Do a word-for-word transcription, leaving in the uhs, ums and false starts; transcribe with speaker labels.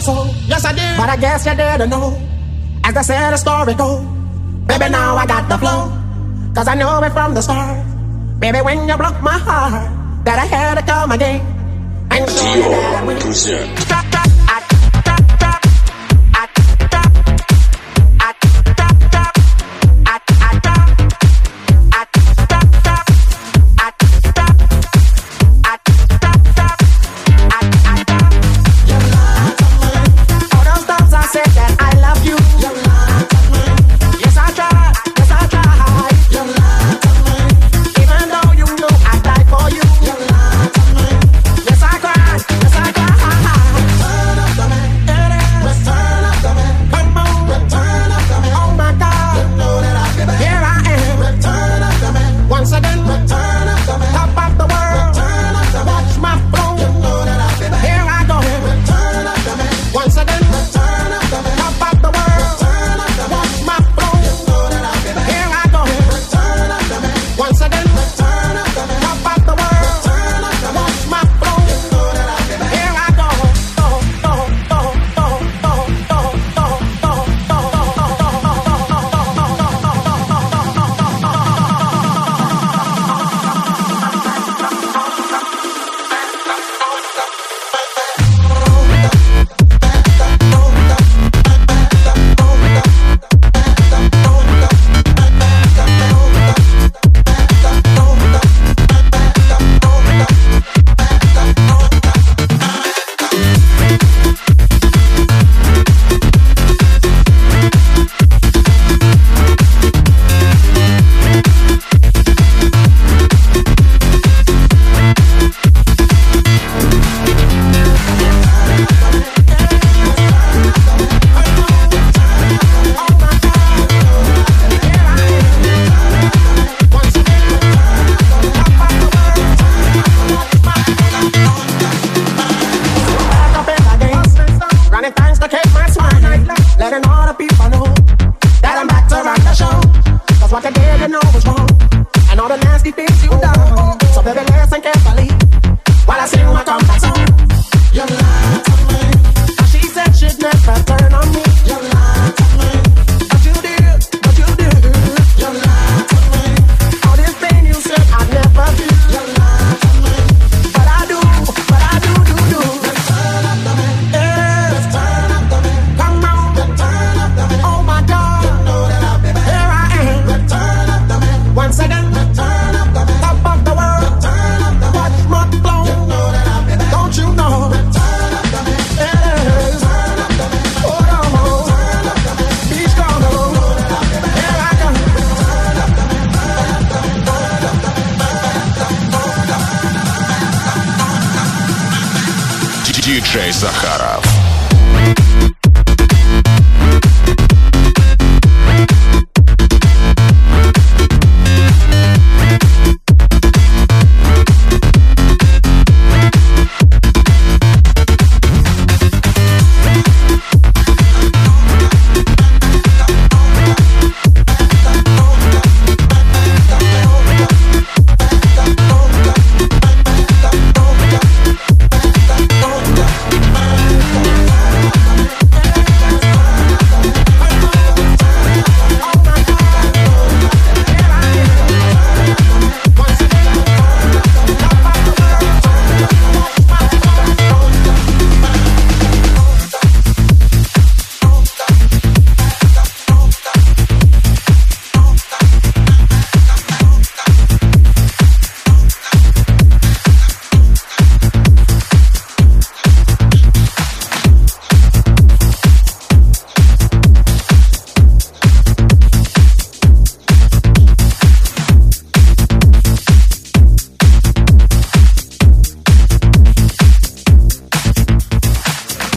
Speaker 1: soul. Yes, I did. But I guess you didn't know. As they said, the story goes. Baby, now I got the flow. Cause I knew it from the start. Baby, when you broke my heart, that I had to come again. And show you that we stop, stop, I, stop, stop, I, stop, I, stop, stop, I, I, stop, I, stop, stop, I, stop, I, stop, stop, I, I, stop. You lied to me. All those times I said that I love you. You lied to me. Yes, I tried. Yes, I tried. You lied to me. Even though you know I died for you. You lied to me. Yes, I cried. Yes, I cried. Return up to me. It is. Return up to me. Come on. Return up to me. Oh my God. You know that I'll be back. Here I am. Return up to me. Once again. Return up to me. Top of the world. Return up to me. Watch my flow. You know that I'll be back. Here I go. Return up to me. Once again. Return up to me. Top of the world. Return up to me. Watch my flow. You know that I'll be back. Here I go. Return up to me. Once again. Return up to me. Top of the world. Return up to me. Watch my flow. You know that I'll be back. Here I go. Oh, oh, oh, oh, oh, oh, oh, running things to keep my smile, letting all the people know that I'm back to rock the show. Cause what you did, you know was wrong, and all the nasty things you done. So baby, listen carefully while I sing my comeback song. You lied to me. She said she'd never turn on me. You lied to me. But you did, but you did. You lied to me. All this pain you said I'd never do. You lied to me. But I do, but I do, do, do. Return up to me. Yeah. Return up to me. Come on. Return up to me. Oh my God. You know that I'll be back. Here I am. Return up to me. Once again. Return up to me. Top of the world. Return up to me. Watch my flow. You know that I'll be back. Don't you know? Return up to me. Yeah. Return up to me. Hold on. Return up to me. Be strong. You know that I'll be back. Here I come. Return up to me. Return up to me. Return up to me.
Speaker 2: диджей Захаров.